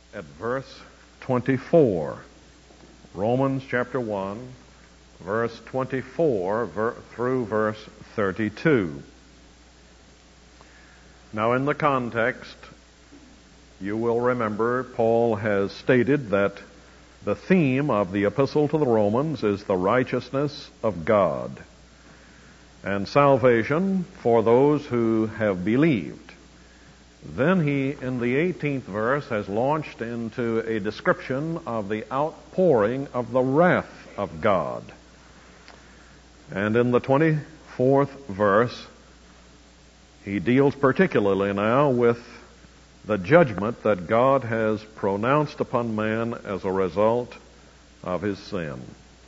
at verse 24. Romans chapter 1, verse 24 through verse 32. Now, in the context, you will remember Paul has stated that the theme of the epistle to the Romans is the righteousness of God and salvation for those who have believed. Then he, in the 18th verse, has launched into a description of the outpouring of the wrath of God. And in the 24th verse, he deals particularly now with the judgment that God has pronounced upon man as a result of his sin.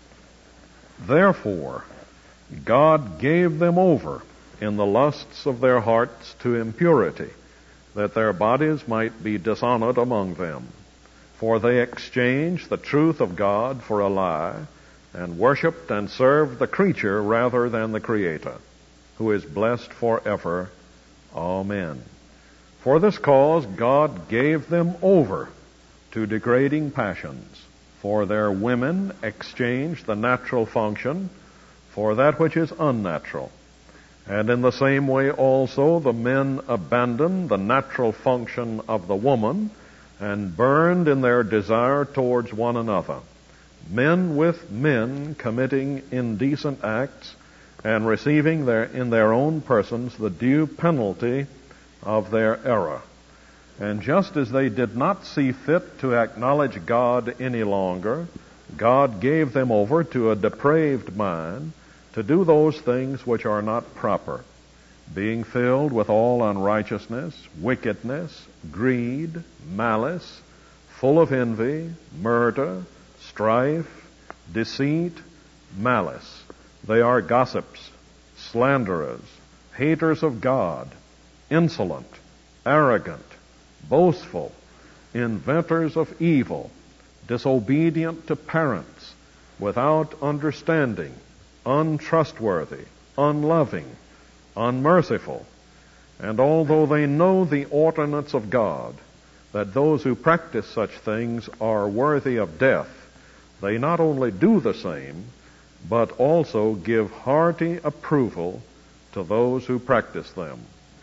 Therefore, God gave them over in the lusts of their hearts to impurity, that their bodies might be dishonored among them. For they exchanged the truth of God for a lie, and worshipped and served the creature rather than the Creator, who is blessed forever. Amen. For this cause God gave them over to degrading passions, for their women exchanged the natural function for that which is unnatural. And in the same way also the men abandoned the natural function of the woman and burned in their desire towards one another, men with men committing indecent acts and receiving in their own persons the due penalty of their error. And just as they did not see fit to acknowledge God any longer, God gave them over to a depraved mind to do those things which are not proper, being filled with all unrighteousness, wickedness, greed, malice, full of envy, murder, strife, deceit, malice. They are gossips, slanderers, haters of God, insolent, arrogant, boastful, inventors of evil, disobedient to parents, without understanding, untrustworthy, unloving, unmerciful. And although they know the ordinance of God, that those who practice such things are worthy of death, they not only do the same, but also give hearty approval to those who practice them.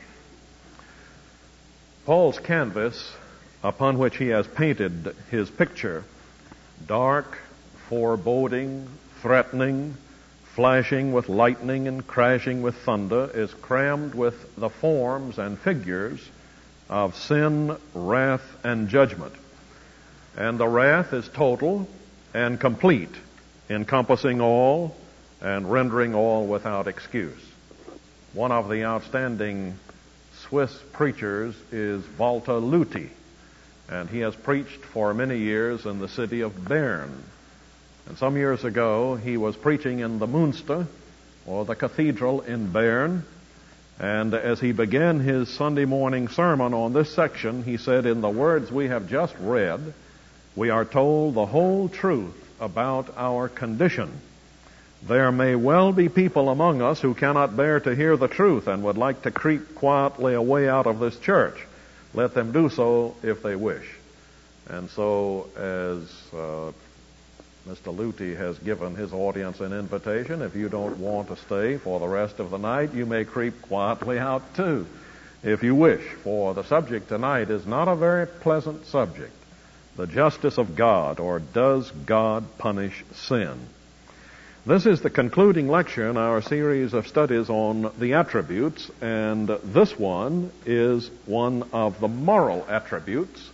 Paul's canvas, upon which he has painted his picture, dark, foreboding, threatening, flashing with lightning and crashing with thunder, is crammed with the forms and figures of sin, wrath, and judgment. And the wrath is total and complete, encompassing all and rendering all without excuse. One of the outstanding Swiss preachers is Walter Lüthi, and he has preached for many years in the city of Bern. And some years ago, he was preaching in the Münster, or the cathedral in Bern, and as he began his Sunday morning sermon on this section, he said, "In the words we have just read, we are told the whole truth about our condition. There may well be people among us who cannot bear to hear the truth and would like to creep quietly away out of this church. Let them do so if they wish." And so, as Mr. Lüthi has given his audience an invitation, if you don't want to stay for the rest of the night, you may creep quietly out too, if you wish, for the subject tonight is not a very pleasant subject. The justice of God, or does God punish sin? This is the concluding lecture in our series of studies on the attributes, and this one is one of the moral attributes.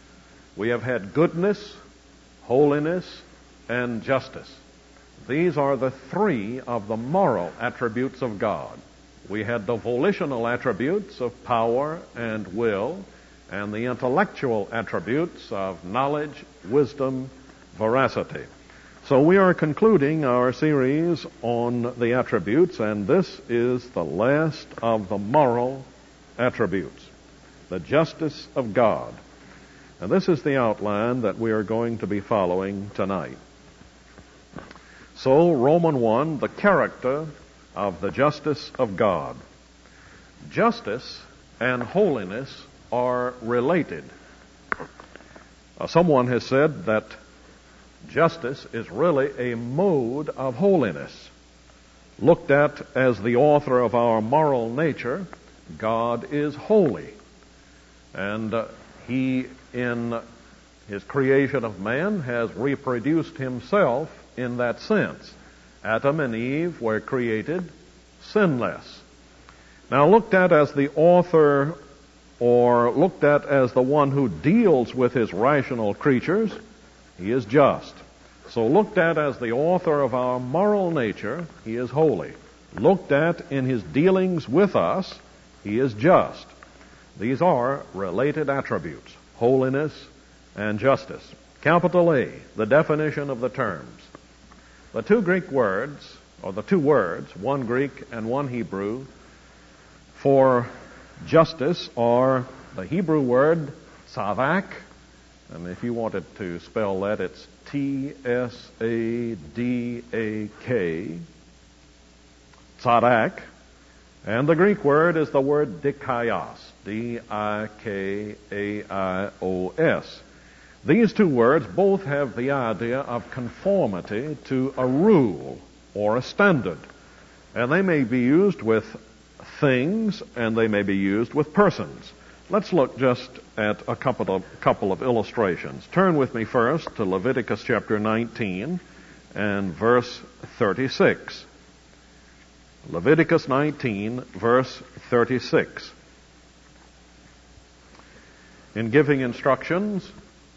We have had goodness, holiness, and justice. These are the three of the moral attributes of God. We had the volitional attributes of power and will, and the intellectual attributes of knowledge, wisdom, veracity. So we are concluding our series on the attributes, and this is the last of the moral attributes, the justice of God. And this is the outline that we are going to be following tonight. So, Romans 1, the character of the justice of God. Justice and holiness are related. Someone has said that justice is really a mode of holiness. Looked at as the author of our moral nature, God is holy. And He, in His creation of man, has reproduced Himself in that sense. Adam and Eve were created sinless. Now, looked at as the author, or looked at as the one who deals with His rational creatures, He is just. So looked at as the author of our moral nature, He is holy. Looked at in His dealings with us, He is just. These are related attributes, holiness and justice. Capital A, the definition of the terms. The two Greek words, or the two words, one Greek and one Hebrew, for justice are the Hebrew word tzaddak, and if you wanted to spell that, it's T-S-A-D-A-K, tzaddak, and the Greek word is the word dikaios, D-I-K-A-I-O-S. These two words both have the idea of conformity to a rule or a standard, and they may be used with things and they may be used with persons. Let's look just at a couple of illustrations. Turn with me first to Leviticus chapter 19 and verse 36. Leviticus 19, verse 36. In giving instructions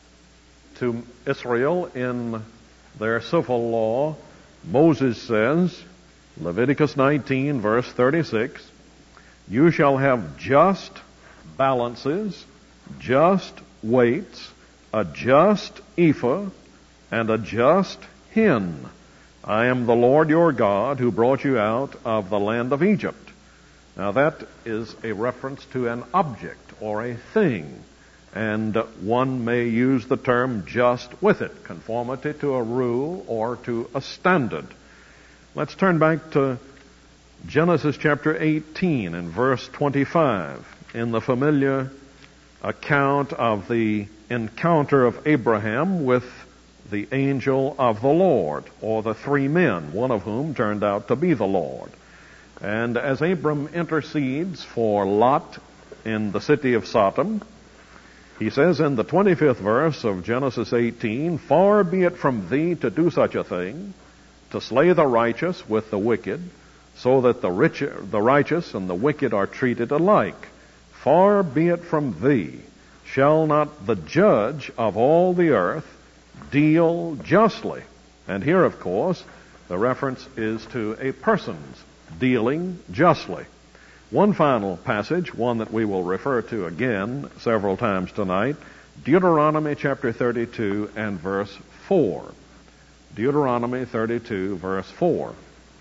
to Israel in their civil law, Moses says, Leviticus 19, verse 36, "You shall have just balances, just weights, a just ephah, and a just hin. I am the Lord your God who brought you out of the land of Egypt." Now that is a reference to an object or a thing, and one may use the term just with it, conformity to a rule or to a standard. Let's turn back to Genesis chapter 18 and verse 25. In the familiar account of the encounter of Abraham with the angel of the Lord, or the three men, one of whom turned out to be the Lord. And as Abram intercedes for Lot in the city of Sodom, he says in the 25th verse of Genesis 18, "Far be it from thee to do such a thing, to slay the righteous with the wicked, so that the righteous and the wicked are treated alike. Far be it from thee. Shall not the judge of all the earth deal justly?" And here, of course, the reference is to a person's dealing justly. One final passage, one that we will refer to again several times tonight, Deuteronomy chapter 32 and verse 4. Deuteronomy 32, verse 4.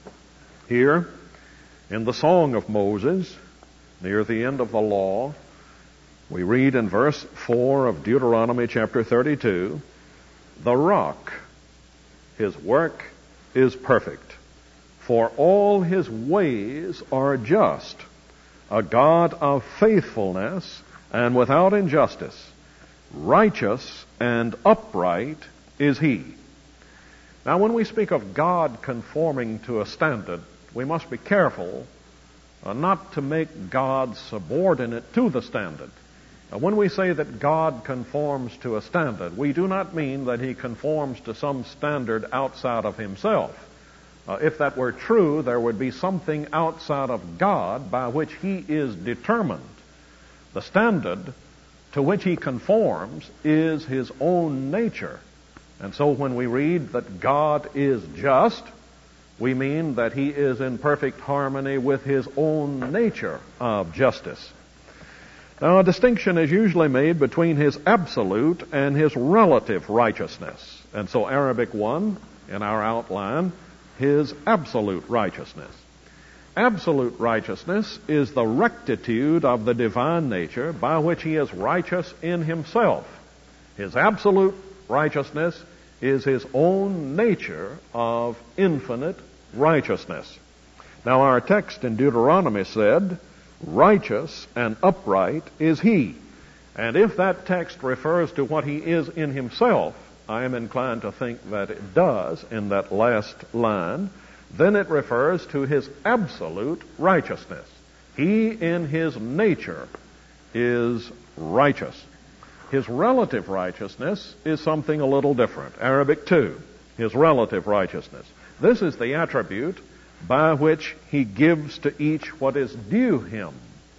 Here, in the Song of Moses, near the end of the law, we read in verse 4 of Deuteronomy chapter 32, "The rock, his work is perfect, for all his ways are just, a God of faithfulness and without injustice. Righteous and upright is he." Now, when we speak of God conforming to a standard, we must be careful not to make God subordinate to the standard. When we say that God conforms to a standard, we do not mean that he conforms to some standard outside of himself. If that were true, there would be something outside of God by which he is determined. The standard to which he conforms is his own nature. And so when we read that God is just, we mean that he is in perfect harmony with his own nature of justice. Now, a distinction is usually made between his absolute and his relative righteousness. And so Arabic 1, in our outline, his absolute righteousness. Absolute righteousness is the rectitude of the divine nature by which he is righteous in himself. His absolute righteousness is his own nature of infinite righteousness. Now, our text in Deuteronomy said, "Righteous and upright is he." And if that text refers to what he is in himself, I am inclined to think that it does in that last line, then it refers to his absolute righteousness. He in his nature is righteous. His relative righteousness is something a little different. Arabic 2, his relative righteousness. This is the attribute by which he gives to each what is due him.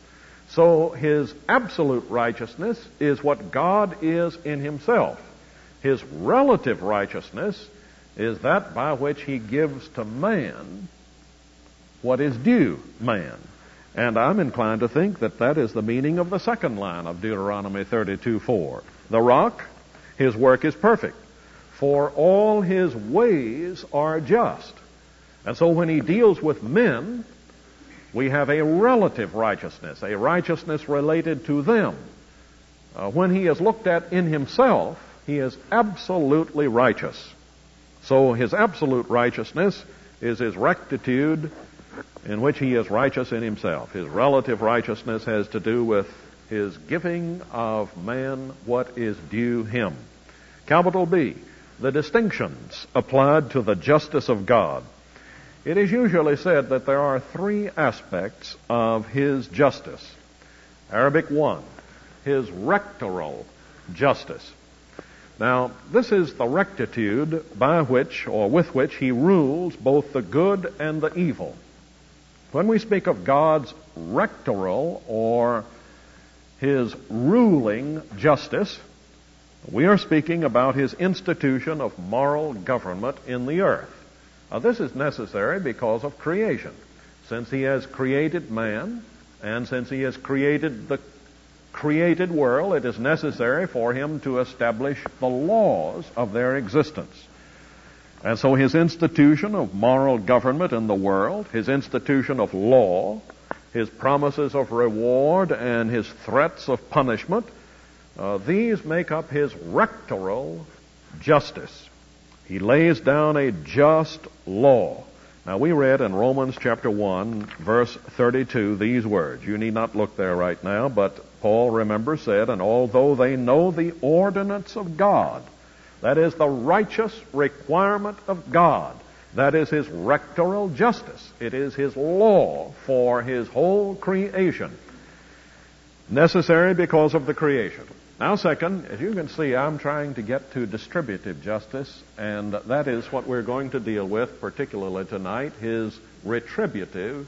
So his absolute righteousness is what God is in himself. His relative righteousness is that by which he gives to man what is due man. And I'm inclined to think that that is the meaning of the second line of Deuteronomy 32:4. The rock, his work is perfect, for all his ways are just. And so when he deals with men, we have a relative righteousness, a righteousness related to them. When he is looked at in himself, he is absolutely righteous. So his absolute righteousness is his rectitude in which he is righteous in himself. His relative righteousness has to do with his giving of man what is due him. Capital B, the distinctions applied to the justice of God. It is usually said that there are three aspects of his justice. Arabic 1, his rectoral justice. Now, this is the rectitude by which or with which he rules both the good and the evil. When we speak of God's rectoral or his ruling justice, we are speaking about his institution of moral government in the earth. Now, this is necessary because of creation. Since he has created man, and since he has created the created world, it is necessary for him to establish the laws of their existence. And so his institution of moral government in the world, his institution of law, his promises of reward, and his threats of punishment, these make up his rectoral justice. He lays down a just law. Now, we read in Romans chapter 1, verse 32, these words. You need not look there right now, but Paul, remember, said, and although they know the ordinance of God, that is the righteous requirement of God, that is his rectoral justice, it is his law for his whole creation, necessary because of the creation. Now, second, as you can see, I'm trying to get to distributive justice, and that is what we're going to deal with, particularly tonight, his distributive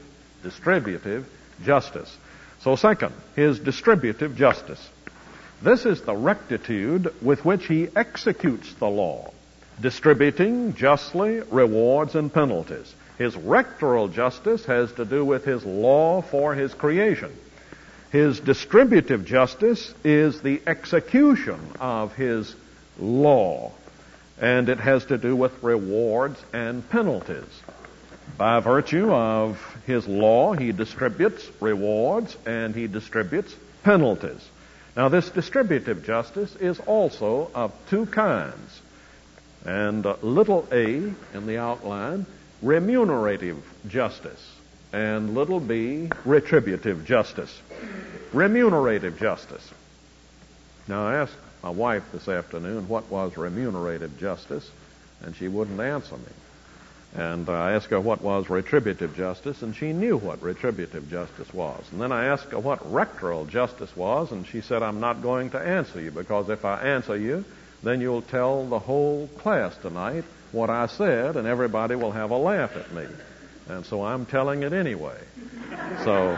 justice. So second, his distributive justice. This is the rectitude with which he executes the law, distributing justly rewards and penalties. His rectoral justice has to do with his law for his creation. His distributive justice is the execution of his law, and it has to do with rewards and penalties. By virtue of his law, he distributes rewards and he distributes penalties. Now, this distributive justice is also of two kinds. And little a in the outline, remunerative justice, and little b, retributive justice. Remunerative justice. Now, I asked my wife this afternoon what was remunerative justice, and she wouldn't answer me. And I asked her what was retributive justice, and she knew what retributive justice was. And then I asked her what rectoral justice was, and she said, I'm not going to answer you, because if I answer you, then you'll tell the whole class tonight what I said, and everybody will have a laugh at me. And so I'm telling it anyway. So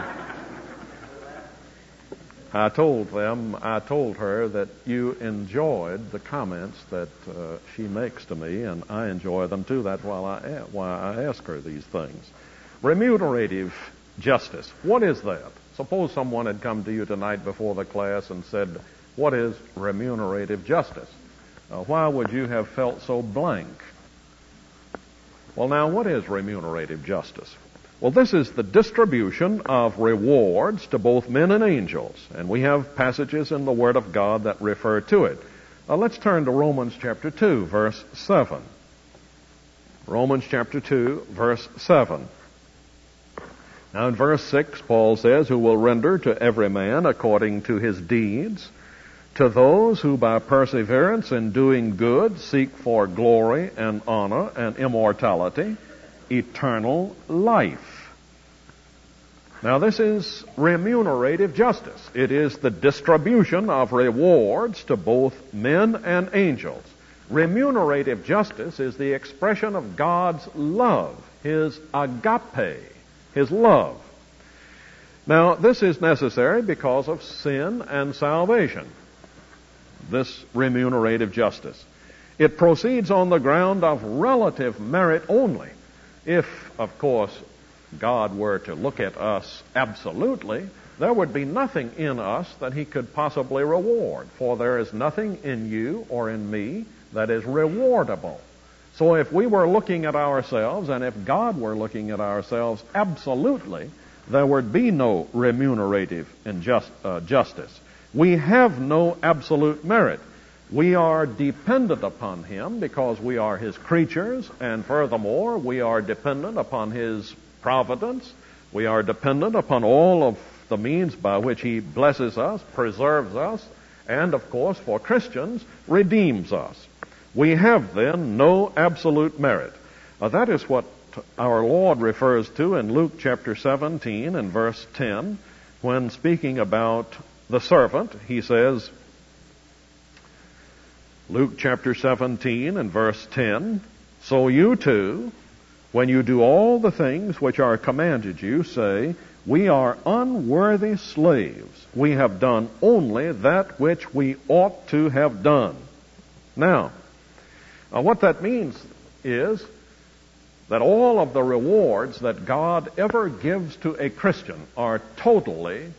I told her that you enjoyed the comments that she makes to me, and I enjoy them too. That's why I ask her these things. Remunerative justice. What is that? Suppose someone had come to you tonight before the class and said, what is remunerative justice? Why would you have felt so blank? Well, now, what is remunerative justice? Well, this is the distribution of rewards to both men and angels, and we have passages in the Word of God that refer to it. Let's turn to Romans chapter 2, verse 7. Romans chapter 2, verse 7. Now in verse 6, Paul says, who will render to every man according to his deeds. to those who by perseverance in doing good seek for glory and honor and immortality, eternal life. Now this is remunerative justice. It is the distribution of rewards to both men and angels. Remunerative justice is the expression of God's love, His agape, His love. Now this is necessary because of sin and salvation. This remunerative justice. It proceeds on the ground of relative merit only. If, of course, God were to look at us absolutely, there would be nothing in us that He could possibly reward, for there is nothing in you or in me that is rewardable. So if we were looking at ourselves, and if God were looking at ourselves absolutely, there would be no remunerative justice. We have no absolute merit. We are dependent upon Him because we are His creatures, and furthermore, we are dependent upon His providence. We are dependent upon all of the means by which He blesses us, preserves us, and, of course, for Christians, redeems us. We have, then, no absolute merit. That is what our Lord refers to in Luke chapter 17 and verse 10, when speaking about the servant. He says, Luke chapter 17 and verse 10, "So you too, when you do all the things which are commanded you, say, we are unworthy slaves. We have done only that which we ought to have done." Now, what that means is that all of the rewards that God ever gives to a Christian are totally,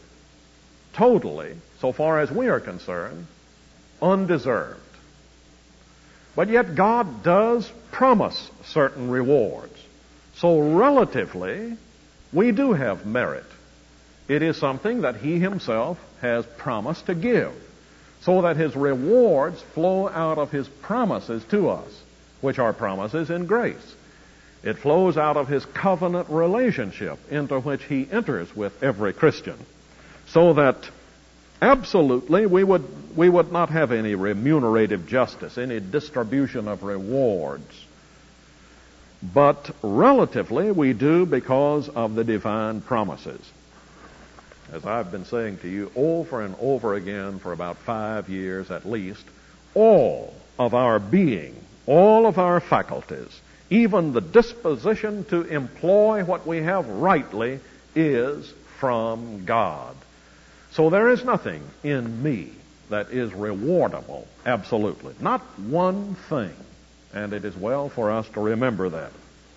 so far as we are concerned, undeserved. But yet God does promise certain rewards. So relatively, we do have merit. It is something that He Himself has promised to give, so that His rewards flow out of His promises to us, which are promises in grace. It flows out of His covenant relationship into which He enters with every Christian, so that absolutely we would not have any remunerative justice, any distribution of rewards. But relatively we do because of the divine promises. As I've been saying to you over and over again for about 5 years at least, all of our being, all of our faculties, even the disposition to employ what we have rightly, is from God. So there is nothing in me that is rewardable, absolutely. Not one thing. And it is well for us to remember that.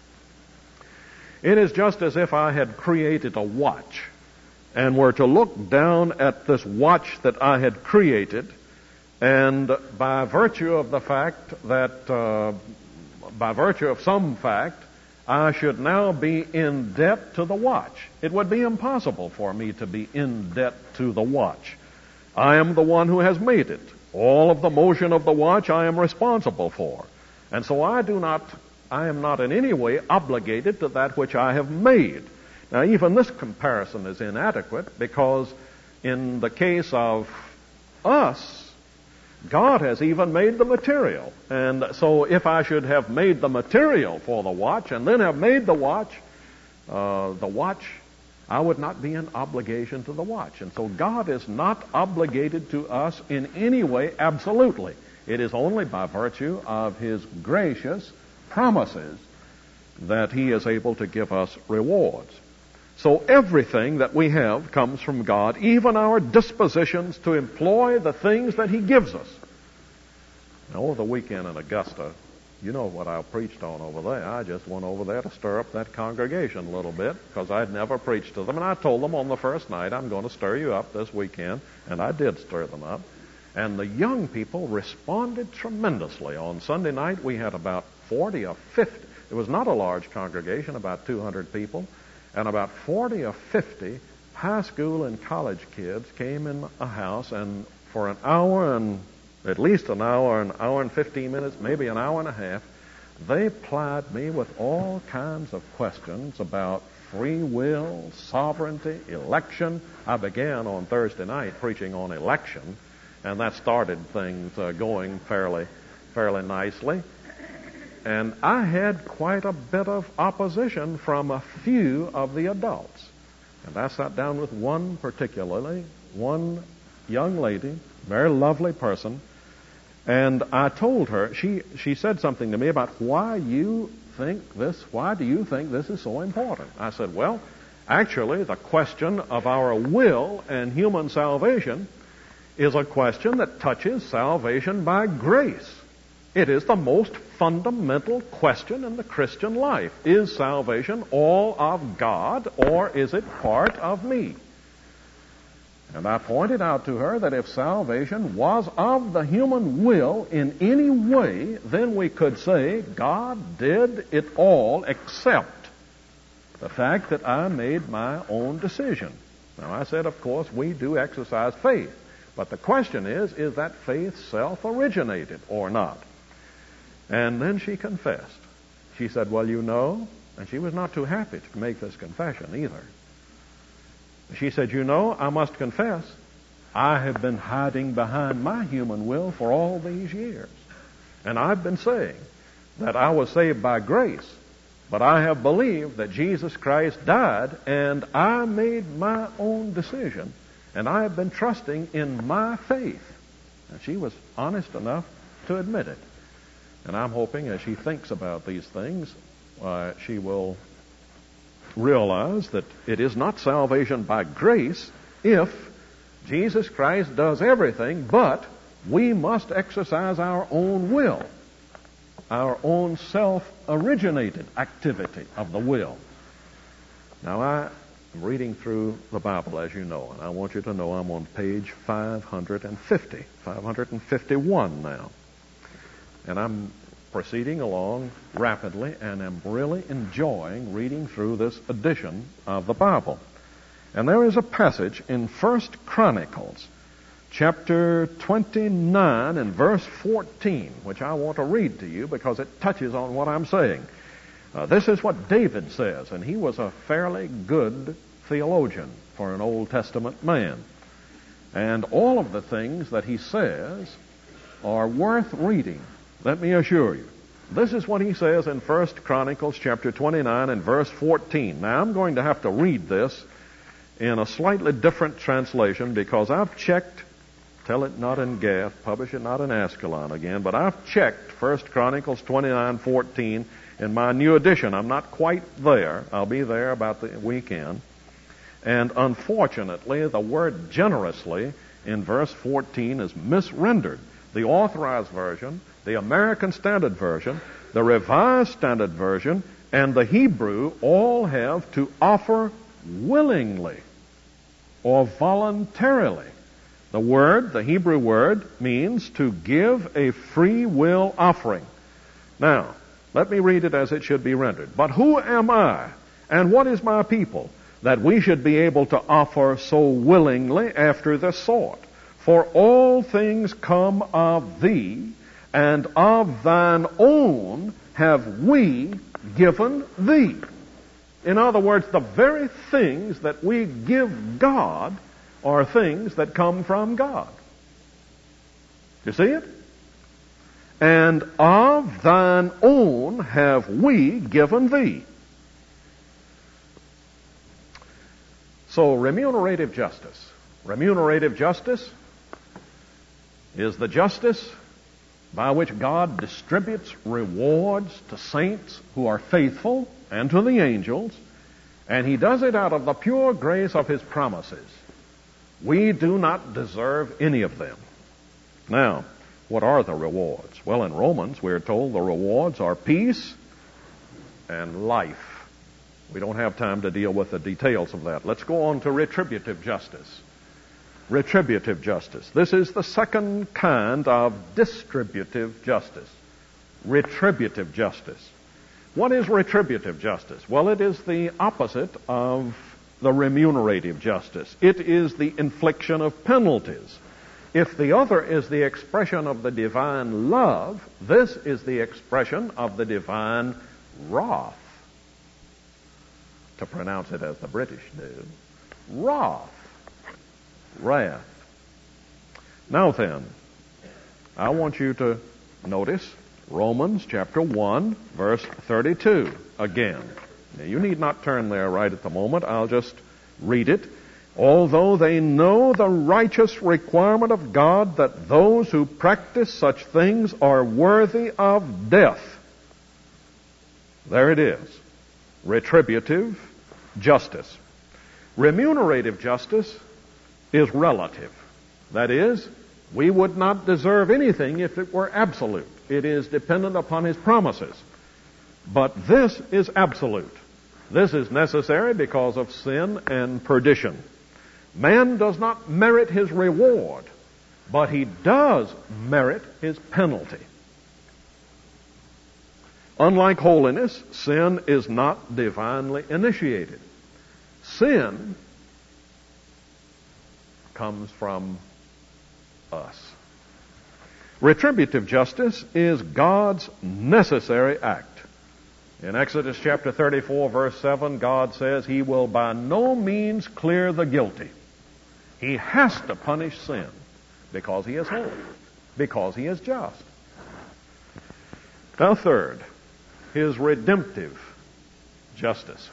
It is just as if I had created a watch and were to look down at this watch that I had created, and by virtue of the fact that, by virtue of some fact, I should now be in debt to the watch. It would be impossible for me to be in debt to the watch. I am the one who has made it. All of the motion of the watch I am responsible for. And so I am not in any way obligated to that which I have made. Now, even this comparison is inadequate, because in the case of us, God has even made the material. And so if I should have made the material for the watch and then have made the watch, I would not be in obligation to the watch. And so God is not obligated to us in any way absolutely. It is only by virtue of His gracious promises that He is able to give us rewards. So everything that we have comes from God, even our dispositions to employ the things that He gives us. Now, over the weekend in Augusta, you know what I preached on over there. I just went over there to stir up that congregation a little bit, because I'd never preached to them. And I told them on the first night, I'm going to stir you up this weekend. And I did stir them up. And the young people responded tremendously. On Sunday night, we had about 40 or 50. It was not a large congregation, about 200 people. And about 40 or 50 high school and college kids came in a house, and for an hour and at least an hour and 15 minutes, maybe an hour and a half, they plied me with all kinds of questions about free will, sovereignty, election. I began on Thursday night preaching on election, And that started things going fairly nicely. And I had quite a bit of opposition from a few of the adults. And I sat down with one young lady, very lovely person, and I told her, she said something to me about why do you think this is so important? I said, well, actually, the question of our will and human salvation is a question that touches salvation by grace. It is the most fundamental question in the Christian life. Is salvation all of God, or is it part of me? And I pointed out to her that if salvation was of the human will in any way, then we could say God did it all except the fact that I made my own decision. Now, I said, of course, we do exercise faith. But the question is that faith self-originated or not? And then she confessed. She said, well, you know, and she was not too happy to make this confession either. She said, you know, I must confess, I have been hiding behind my human will for all these years. And I've been saying that I was saved by grace, but I have believed that Jesus Christ died, and I made my own decision, and I have been trusting in my faith. And she was honest enough to admit it. And I'm hoping as she thinks about these things, she will realize that it is not salvation by grace if Jesus Christ does everything, but we must exercise our own will, our own self-originated activity of the will. Now, I'm reading through the Bible, as you know, and I want you to know I'm on page 551 now. And I'm proceeding along rapidly, and am really enjoying reading through this edition of the Bible. And there is a passage in 1 Chronicles, chapter 29 and verse 14, which I want to read to you because it touches on what I'm saying. This is what David says, and he was a fairly good theologian for an Old Testament man. And all of the things that he says are worth reading. Let me assure you. This is what he says in 1 Chronicles chapter 29 and verse 14. Now, I'm going to have to read this in a slightly different translation because I've checked, tell it not in Gath, publish it not in Ascalon again, but I've checked 1 Chronicles 29:14 in my new edition. I'm not quite there. I'll be there about the weekend. And unfortunately, the word generously in verse 14 is misrendered. The Authorized Version, the American Standard Version, the Revised Standard Version, and the Hebrew all have to offer willingly or voluntarily. The Hebrew word, means to give a free will offering. Now, let me read it as it should be rendered. But who am I, and what is my people, that we should be able to offer so willingly after this sort? For all things come of thee, and of thine own have we given thee. In other words, the very things that we give God are things that come from God. You see it? And of thine own have we given thee. So, remunerative justice. Remunerative justice is the justice by which God distributes rewards to saints who are faithful and to the angels, and He does it out of the pure grace of His promises. We do not deserve any of them. Now, what are the rewards? Well, in Romans, we're told the rewards are peace and life. We don't have time to deal with the details of that. Let's go on to retributive justice. Retributive justice. This is the second kind of distributive justice. Retributive justice. What is retributive justice? Well, it is the opposite of the remunerative justice. It is the infliction of penalties. If the other is the expression of the divine love, this is the expression of the divine wrath. To pronounce it as the British do. Wrath. Wrath. Now then, I want you to notice Romans chapter 1, verse 32 again. Now, you need not turn there right at the moment. I'll just read it. Although they know the righteous requirement of God that those who practice such things are worthy of death. There it is. Retributive justice. Remunerative justice is relative. That is, we would not deserve anything if it were absolute. It is dependent upon His promises. But this is absolute. This is necessary because of sin and perdition. Man does not merit his reward, but he does merit his penalty. Unlike holiness, sin is not divinely initiated. Sin comes from us. Retributive justice is God's necessary act. In Exodus chapter 34, verse 7, God says He will by no means clear the guilty. He has to punish sin because He is holy, because He is just. Now third, His redemptive justice.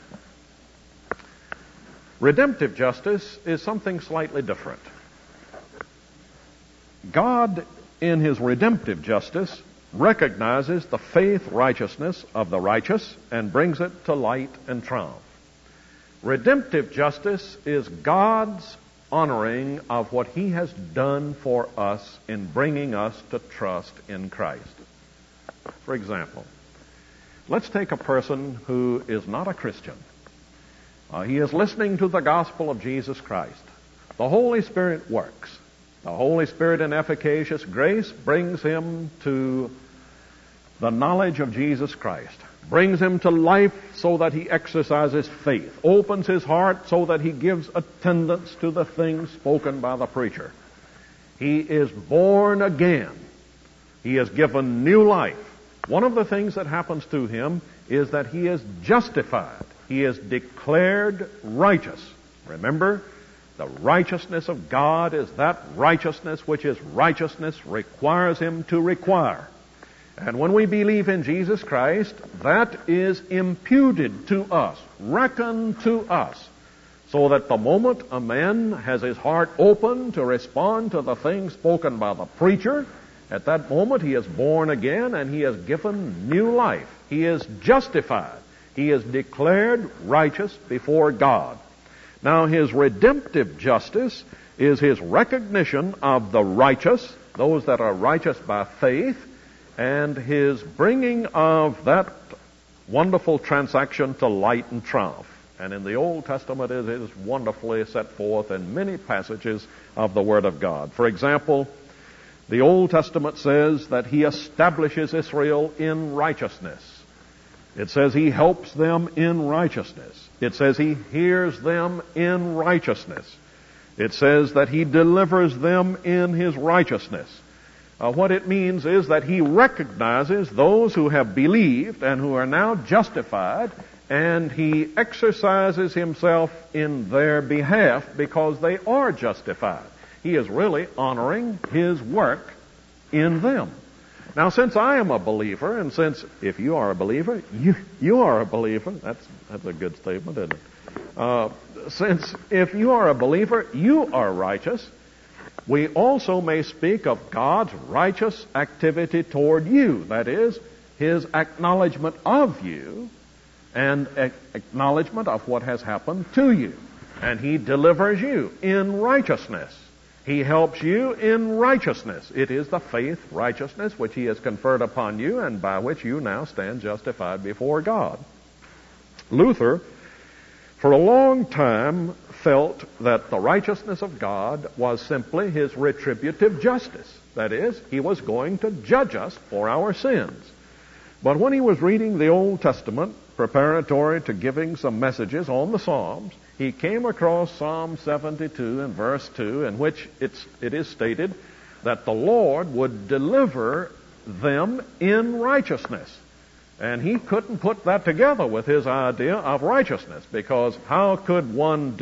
Redemptive justice is something slightly different. God, in His redemptive justice, recognizes the faith righteousness of the righteous and brings it to light and triumph. Redemptive justice is God's honoring of what He has done for us in bringing us to trust in Christ. For example, let's take a person who is not a Christian. He is listening to the gospel of Jesus Christ. The Holy Spirit works. The Holy Spirit in efficacious grace brings him to the knowledge of Jesus Christ, brings him to life so that he exercises faith, opens his heart so that he gives attendance to the things spoken by the preacher. He is born again. He is given new life. One of the things that happens to him is that he is justified. He is declared righteous. Remember, the righteousness of God is that righteousness which His righteousness requires Him to require. And when we believe in Jesus Christ, that is imputed to us, reckoned to us, so that the moment a man has his heart open to respond to the things spoken by the preacher, at that moment he is born again and he is given new life. He is justified. He is declared righteous before God. Now, His redemptive justice is His recognition of the righteous, those that are righteous by faith, and His bringing of that wonderful transaction to light and triumph. And in the Old Testament, it is wonderfully set forth in many passages of the Word of God. For example, the Old Testament says that He establishes Israel in righteousness. It says He helps them in righteousness. It says He hears them in righteousness. It says that He delivers them in His righteousness. What it means is that He recognizes those who have believed and who are now justified, and He exercises Himself in their behalf because they are justified. He is really honoring His work in them. Now, since I am a believer, and since if you are a believer, you are a believer. That's a good statement, isn't it? Since if you are a believer, you are righteous. We also may speak of God's righteous activity toward you. That is, His acknowledgement of you and acknowledgement of what has happened to you. And He delivers you in righteousness. He helps you in righteousness. It is the faith righteousness which He has conferred upon you and by which you now stand justified before God. Luther, for a long time, felt that the righteousness of God was simply His retributive justice. That is, He was going to judge us for our sins. But when he was reading the Old Testament, preparatory to giving some messages on the Psalms, he came across Psalm 72 and verse 2, in which it is stated that the Lord would deliver them in righteousness. And he couldn't put that together with his idea of righteousness, because how could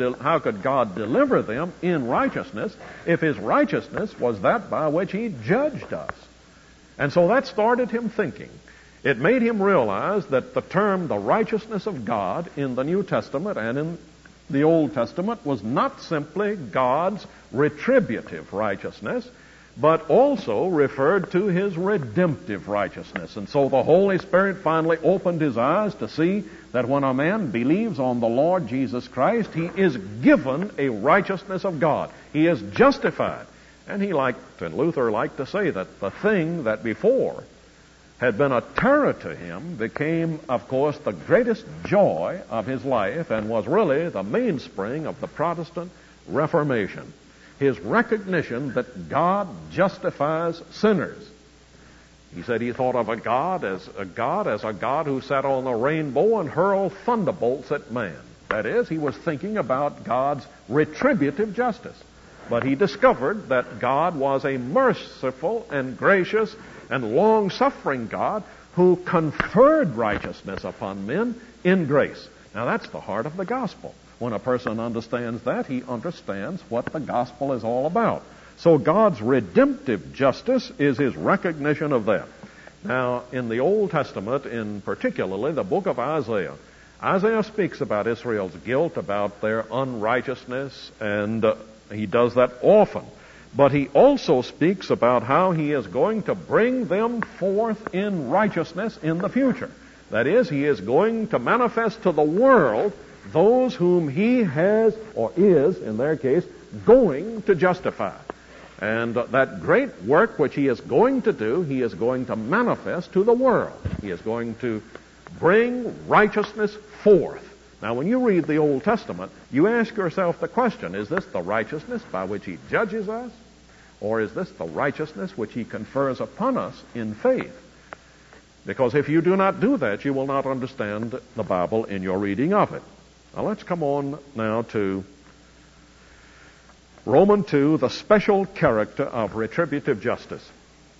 God deliver them in righteousness if his righteousness was that by which he judged us? And so that started him thinking. It made him realize that the term the righteousness of God in the New Testament and in the Old Testament was not simply God's retributive righteousness, but also referred to his redemptive righteousness. And so the Holy Spirit finally opened his eyes to see that when a man believes on the Lord Jesus Christ, he is given a righteousness of God. He is justified. And Luther liked to say that the thing that before had been a terror to him became, of course, the greatest joy of his life and was really the mainspring of the Protestant Reformation. His recognition that God justifies sinners. He said he thought of a God as a God who sat on the rainbow and hurled thunderbolts at man. That is, he was thinking about God's retributive justice. But he discovered that God was a merciful and gracious and long-suffering God who conferred righteousness upon men in grace. Now that's the heart of the gospel. When a person understands that, he understands what the gospel is all about. So God's redemptive justice is his recognition of that. Now, in the Old Testament, in particularly the book of Isaiah, Isaiah speaks about Israel's guilt, about their unrighteousness, and he does that often. But he also speaks about how he is going to bring them forth in righteousness in the future. That is, he is going to manifest to the world those whom he has, or is, in their case, going to justify. And that great work which he is going to do, he is going to manifest to the world. He is going to bring righteousness forth. Now, when you read the Old Testament, you ask yourself the question, is this the righteousness by which he judges us? Or is this the righteousness which he confers upon us in faith? Because if you do not do that, you will not understand the Bible in your reading of it. Now, let's come on now to Romans 2, the special character of retributive justice.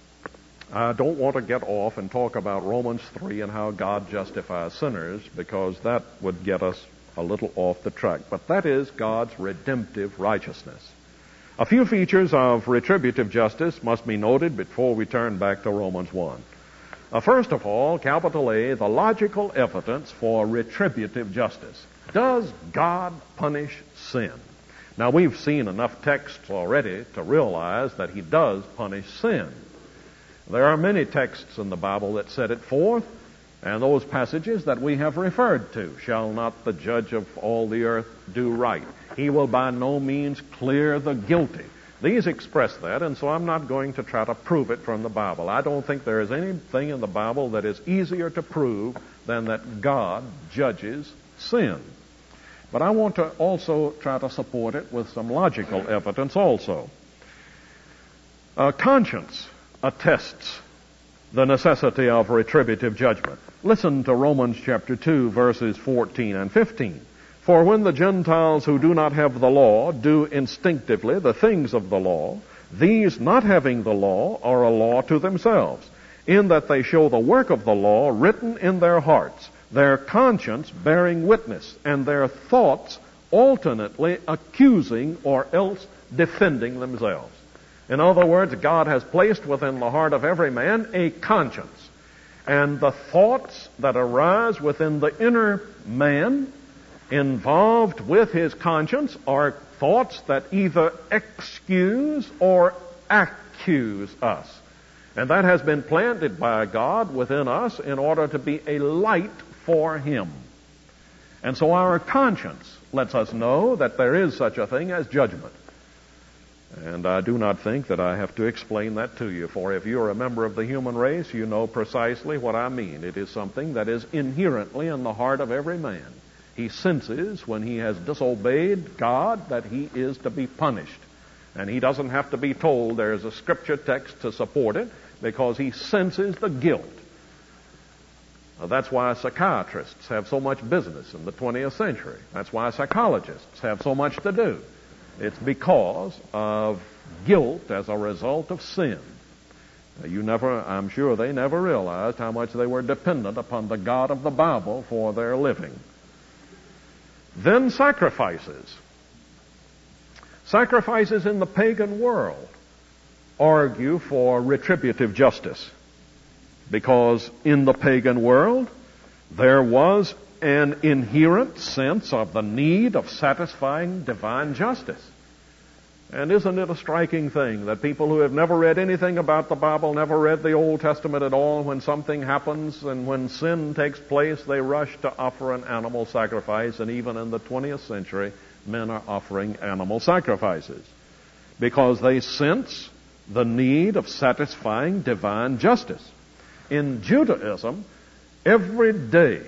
I don't want to get off and talk about Romans 3 and how God justifies sinners, because that would get us a little off the track. But that is God's redemptive righteousness. A few features of retributive justice must be noted before we turn back to Romans 1. First of all, capital A, the logical evidence for retributive justice. Does God punish sin? Now, we've seen enough texts already to realize that he does punish sin. There are many texts in the Bible that set it forth, and those passages that we have referred to. Shall not the judge of all the earth do right? He will by no means clear the guilty. These express that, and so I'm not going to try to prove it from the Bible. I don't think there is anything in the Bible that is easier to prove than that God judges sin. But I want to also try to support it with some logical evidence also. Conscience attests the necessity of retributive judgment. Listen to Romans chapter 2, verses 14 and 15. For when the Gentiles who do not have the law do instinctively the things of the law, these not having the law are a law to themselves, in that they show the work of the law written in their hearts, their conscience bearing witness, and their thoughts alternately accusing or else defending themselves. In other words, God has placed within the heart of every man a conscience. And the thoughts that arise within the inner man involved with his conscience are thoughts that either excuse or accuse us. And that has been planted by God within us in order to be a light for him. And so our conscience lets us know that there is such a thing as judgment. And I do not think that I have to explain that to you, for if you're a member of the human race, you know precisely what I mean. It is something that is inherently in the heart of every man. He senses when he has disobeyed God that he is to be punished. And he doesn't have to be told there's a scripture text to support it, because he senses the guilt. That's why psychiatrists have so much business in the 20th century. That's why psychologists have so much to do. It's because of guilt as a result of sin. I'm sure they never realized how much they were dependent upon the God of the Bible for their living. Then sacrifices. Sacrifices in the pagan world argue for retributive justice, because in the pagan world there was an inherent sense of the need of satisfying divine justice. And isn't it a striking thing that people who have never read anything about the Bible, never read the Old Testament at all, when something happens and when sin takes place, they rush to offer an animal sacrifice, and even in the 20th century, men are offering animal sacrifices because they sense the need of satisfying divine justice. In Judaism, every day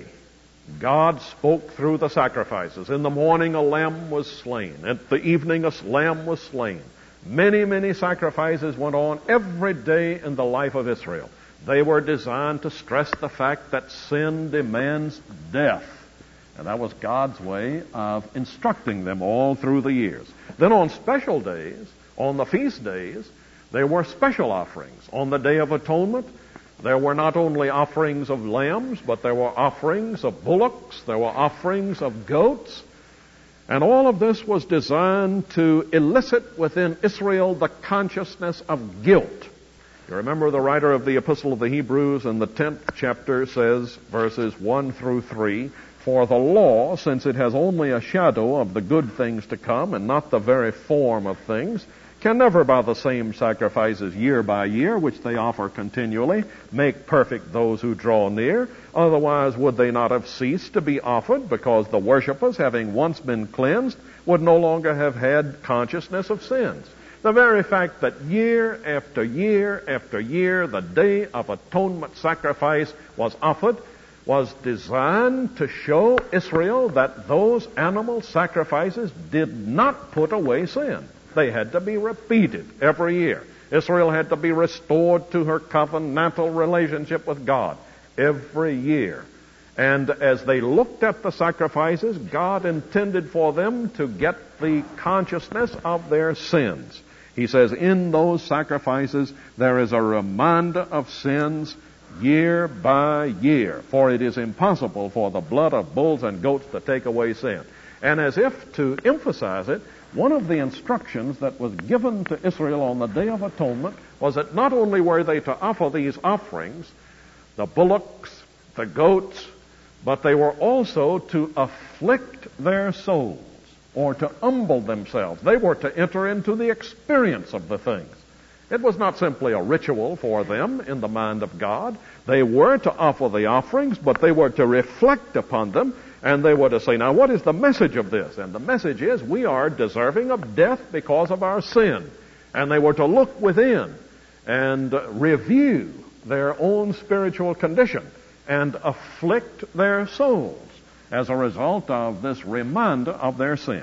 God spoke through the sacrifices. In the morning a lamb was slain. At the evening a lamb was slain. Many, many sacrifices went on every day in the life of Israel. They were designed to stress the fact that sin demands death. And that was God's way of instructing them all through the years. Then on special days, on the feast days, there were special offerings. On the Day of Atonement, there were not only offerings of lambs, but there were offerings of bullocks, there were offerings of goats. And all of this was designed to elicit within Israel the consciousness of guilt. You remember the writer of the Epistle of the Hebrews in the 10th chapter says, verses 1 through 3, "For the law, since it has only a shadow of the good things to come and not the very form of things, can never by the same sacrifices year by year, which they offer continually, make perfect those who draw near. Otherwise would they not have ceased to be offered, because the worshippers, having once been cleansed, would no longer have had consciousness of sins." The very fact that year after year after year the Day of Atonement sacrifice was offered was designed to show Israel that those animal sacrifices did not put away sin. They had to be repeated every year. Israel had to be restored to her covenantal relationship with God every year. And as they looked at the sacrifices, God intended for them to get the consciousness of their sins. He says, in those sacrifices there is a reminder of sins year by year, for it is impossible for the blood of bulls and goats to take away sin. And as if to emphasize it, one of the instructions that was given to Israel on the Day of Atonement was that not only were they to offer these offerings, the bullocks, the goats, but they were also to afflict their souls, or to humble themselves. They were to enter into the experience of the things. It was not simply a ritual for them in the mind of God. They were to offer the offerings, but they were to reflect upon them, and they were to say, now what is the message of this? And the message is, we are deserving of death because of our sin. And they were to look within and review their own spiritual condition and afflict their souls as a result of this reminder of their sin.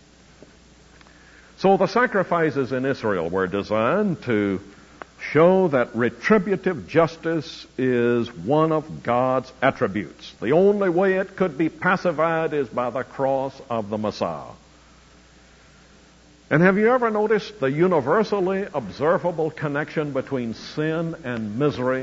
So the sacrifices in Israel were designed to show that retributive justice is one of God's attributes. The only way it could be pacified is by the cross of the Messiah. And have you ever noticed the universally observable connection between sin and misery?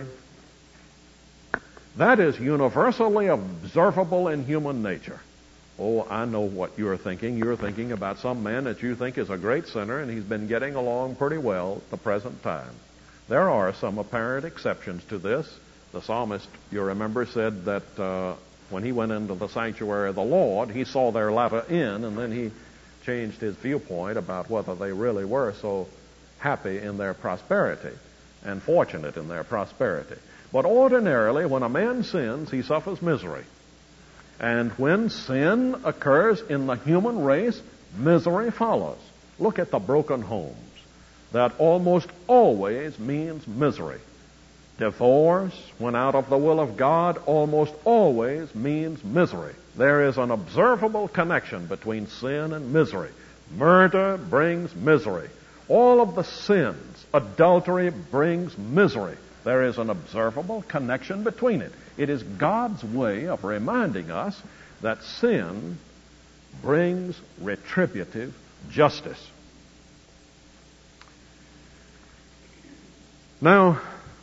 That is universally observable in human nature. Oh, I know what you're thinking. You're thinking about some man that you think is a great sinner, and he's been getting along pretty well at the present time. There are some apparent exceptions to this. The psalmist, you remember, said that when he went into the sanctuary of the Lord, he saw their latter end, and then he changed his viewpoint about whether they really were so happy in their prosperity and fortunate in their prosperity. But ordinarily, when a man sins, he suffers misery. And when sin occurs in the human race, misery follows. Look at the broken homes. That almost always means misery. Divorce, when out of the will of God, almost always means misery. There is an observable connection between sin and misery. Murder brings misery. All of the sins, adultery brings misery. There is an observable connection between it. It is God's way of reminding us that sin brings retributive justice. Now,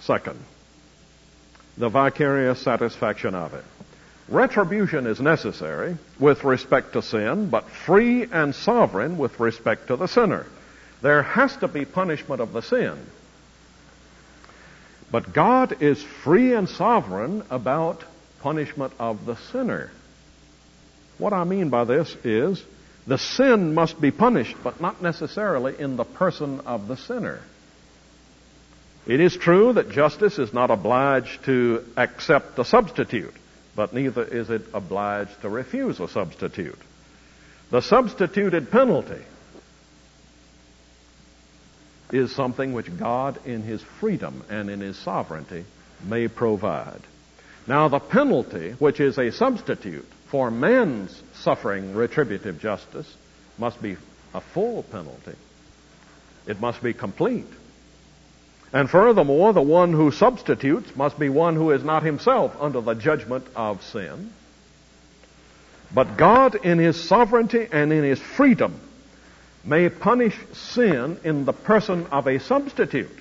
Second, the vicarious satisfaction of it. Retribution is necessary with respect to sin, but free and sovereign with respect to the sinner. There has to be punishment of the sin. But God is free and sovereign about punishment of the sinner. What I mean by this is the sin must be punished, but not necessarily in the person of the sinner. It is true that justice is not obliged to accept a substitute, but neither is it obliged to refuse a substitute. The substituted penalty is something which God in His freedom and in His sovereignty may provide. Now, the penalty, which is a substitute for man's suffering retributive justice, must be a full penalty. It must be complete. And furthermore, the one who substitutes must be one who is not himself under the judgment of sin. But God in His sovereignty and in His freedom may punish sin in the person of a substitute.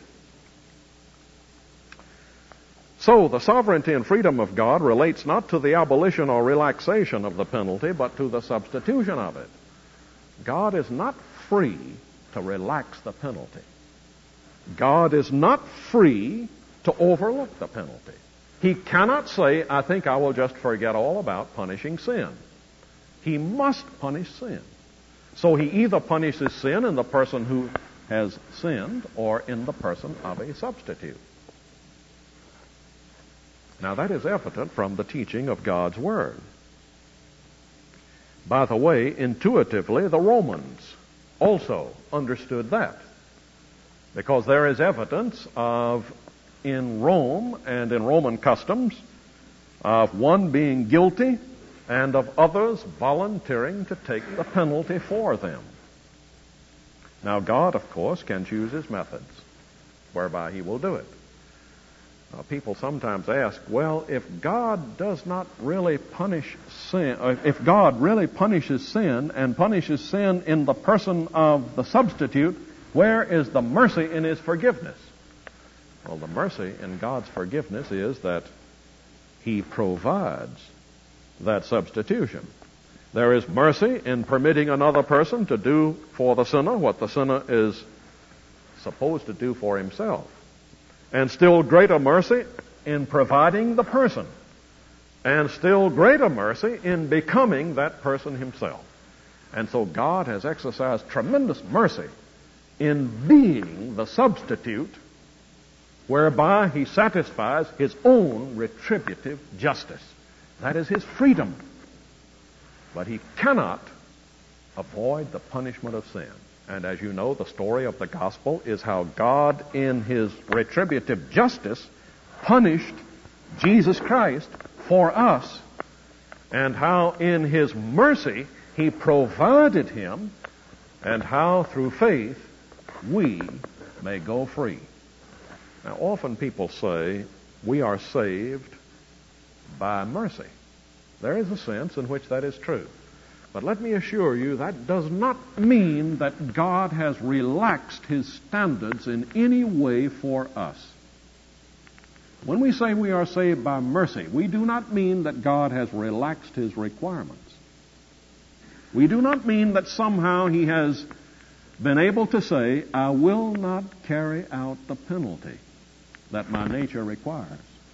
So, the sovereignty and freedom of God relates not to the abolition or relaxation of the penalty, but to the substitution of it. God is not free to relax the penalty. God is not free to overlook the penalty. He cannot say, I think I will just forget all about punishing sin. He must punish sin. So He either punishes sin in the person who has sinned or in the person of a substitute. Now that is evident from the teaching of God's Word. By the way, intuitively, the Romans also understood that. Because there is evidence of, in Rome and in Roman customs, of one being guilty and of others volunteering to take the penalty for them. Now God, of course, can choose His methods whereby He will do it. People sometimes ask, well, if God does not really punish sin, or if God really punishes sin and punishes sin in the person of the substitute, where is the mercy in His forgiveness? Well, the mercy in God's forgiveness is that He provides that substitution. There is mercy in permitting another person to do for the sinner what the sinner is supposed to do for himself. And still greater mercy in providing the person. And still greater mercy in becoming that person himself. And so God has exercised tremendous mercy in being the substitute whereby He satisfies His own retributive justice. That is His freedom. But He cannot avoid the punishment of sin. And as you know, the story of the gospel is how God in His retributive justice punished Jesus Christ for us, and how in His mercy He provided Him, and how through faith we may go free. Now, often people say we are saved by mercy. There is a sense in which that is true. But let me assure you, that does not mean that God has relaxed His standards in any way for us. When we say we are saved by mercy, we do not mean that God has relaxed His requirements. We do not mean that somehow He has been able to say, I will not carry out the penalty that my nature requires.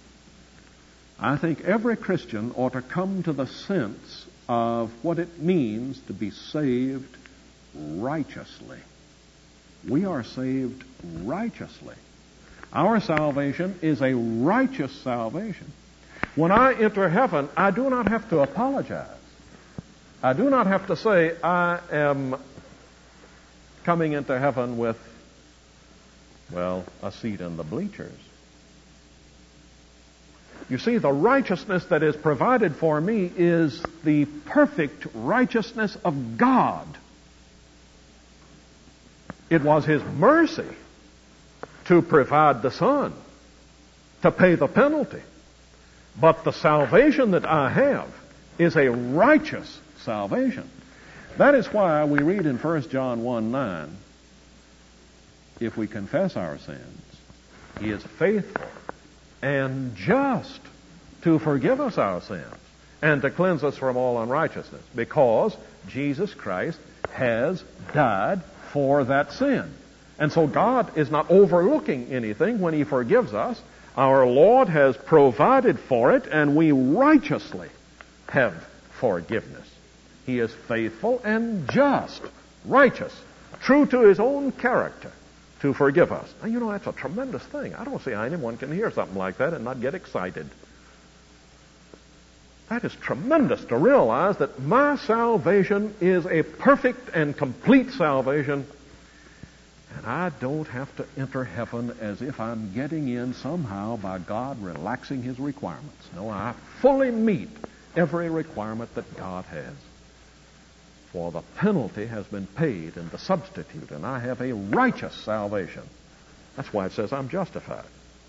I think every Christian ought to come to the sense of what it means to be saved righteously. We are saved righteously. Our salvation is a righteous salvation. When I enter heaven, I do not have to apologize. I do not have to say, I am coming into heaven with, well, a seat in the bleachers. You see, the righteousness that is provided for me is the perfect righteousness of God. It was His mercy to provide the Son, to pay the penalty. But the salvation that I have is a righteous salvation. That is why we read in 1 John 1:9, if we confess our sins, He is faithful and just to forgive us our sins and to cleanse us from all unrighteousness, because Jesus Christ has died for that sin. And so God is not overlooking anything when He forgives us. Our Lord has provided for it, and we righteously have forgiveness. He is faithful and just, righteous, true to His own character, to forgive us. Now, you know, that's a tremendous thing. I don't see how anyone can hear something like that and not get excited. That is tremendous, to realize that my salvation is a perfect and complete salvation, and I don't have to enter heaven as if I'm getting in somehow by God relaxing His requirements. No, I fully meet every requirement that God has. For the penalty has been paid in the substitute, and I have a righteous salvation. That's why it says I'm justified.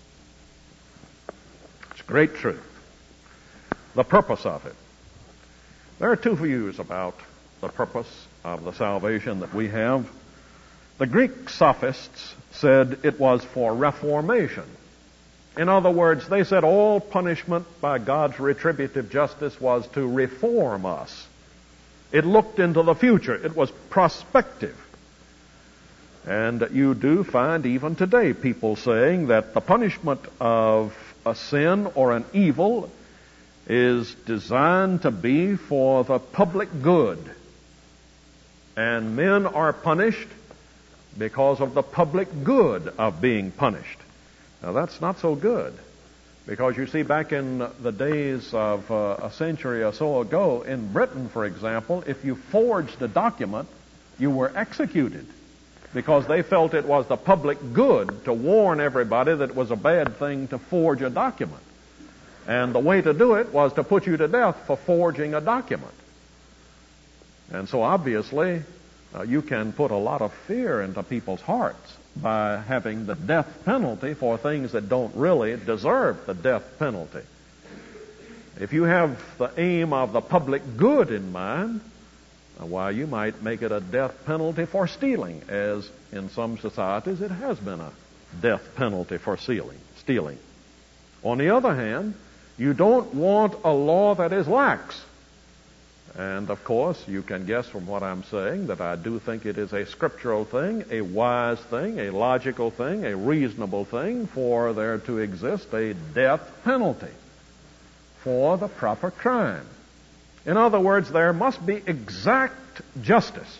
It's great truth. The purpose of it. There are two views about the purpose of the salvation that we have. The Greek sophists said it was for reformation. In other words, they said all punishment by God's retributive justice was to reform us. It looked into the future. It was prospective. And you do find even today people saying that the punishment of a sin or an evil is designed to be for the public good. And men are punished because of the public good of being punished. Now that's not so good. Because you see, back in the days of a century or so ago, in Britain, for example, if you forged a document, you were executed. Because they felt it was the public good to warn everybody that it was a bad thing to forge a document. And the way to do it was to put you to death for forging a document. And so obviously, you can put a lot of fear into people's hearts by having the death penalty for things that don't really deserve the death penalty. If you have the aim of the public good in mind, why, you might make it a death penalty for stealing, as in some societies it has been a death penalty for stealing. On the other hand, you don't want a law that is lax. And of course, you can guess from what I'm saying that I do think it is a scriptural thing, a wise thing, a logical thing, a reasonable thing for there to exist a death penalty for the proper crime. In other words, there must be exact justice.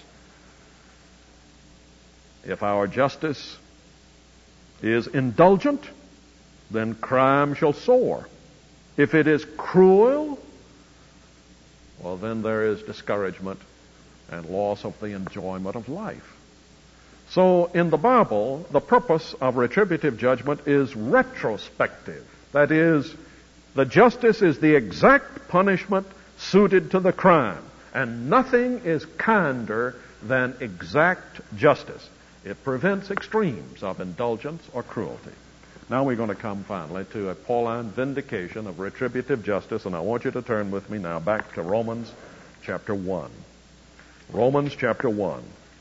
If our justice is indulgent, then crime shall soar. If it is cruel, well, then there is discouragement and loss of the enjoyment of life. So in the Bible, the purpose of retributive judgment is retrospective. That is, the justice is the exact punishment suited to the crime. And nothing is kinder than exact justice. It prevents extremes of indulgence or cruelty. Now we're going to come finally to a Pauline vindication of retributive justice, and I want you to turn with me now back to Romans chapter 1. Romans chapter 1.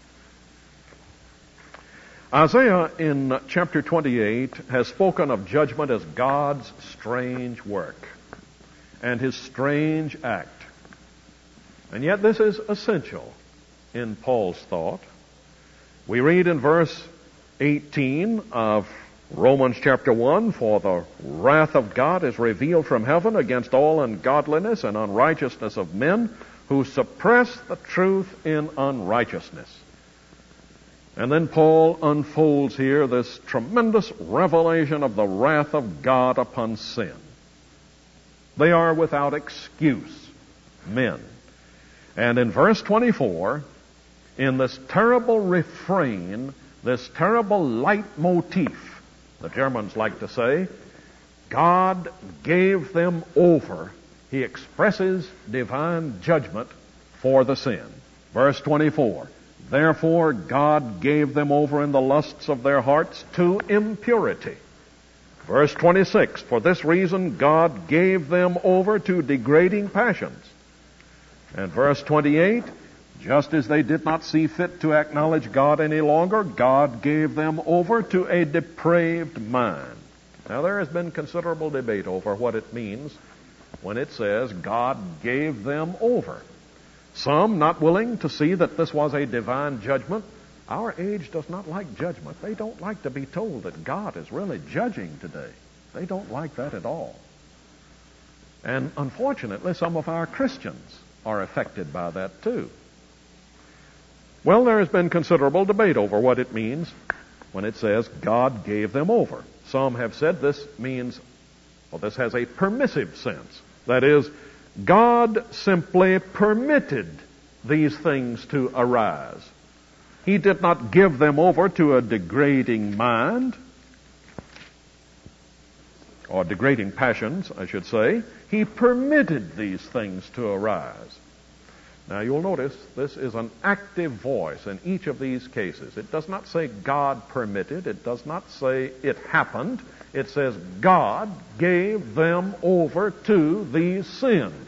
Isaiah in chapter 28 has spoken of judgment as God's strange work and His strange act. And yet this is essential in Paul's thought. We read in verse 18 of Romans chapter 1, "For the wrath of God is revealed from heaven against all ungodliness and unrighteousness of men who suppress the truth in unrighteousness." And then Paul unfolds here this tremendous revelation of the wrath of God upon sin. They are without excuse, men. And in verse 24, in this terrible refrain, this terrible leitmotif, the Germans like to say, God gave them over. He expresses divine judgment for the sin. Verse 24, "Therefore God gave them over in the lusts of their hearts to impurity." Verse 26, "For this reason God gave them over to degrading passions." And verse 28, "Just as they did not see fit to acknowledge God any longer, God gave them over to a depraved mind." Now, there has been considerable debate over what it means when it says God gave them over. Some not willing to see that this was a divine judgment. Our age does not like judgment. They don't like to be told that God is really judging today. They don't like that at all. And unfortunately, some of our Christians are affected by that too. Well, there has been considerable debate over what it means when it says God gave them over. Some have said this means, well, this has a permissive sense. That is, God simply permitted these things to arise. He did not give them over to a degrading mind, or degrading passions, I should say. He permitted these things to arise. Now, you'll notice this is an active voice in each of these cases. It does not say God permitted. It does not say it happened. It says God gave them over to these sins.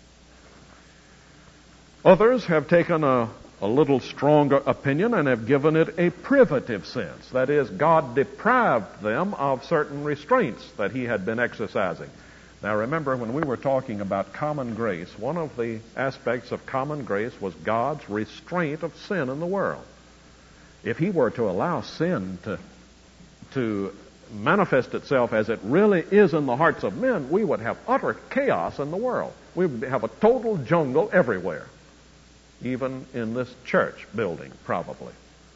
Others have taken a little stronger opinion and have given it a privative sense. That is, God deprived them of certain restraints that He had been exercising. Now remember, when we were talking about common grace, one of the aspects of common grace was God's restraint of sin in the world. If He were to allow sin to manifest itself as it really is in the hearts of men, we would have utter chaos in the world. We would have a total jungle everywhere, even in this church building, probably.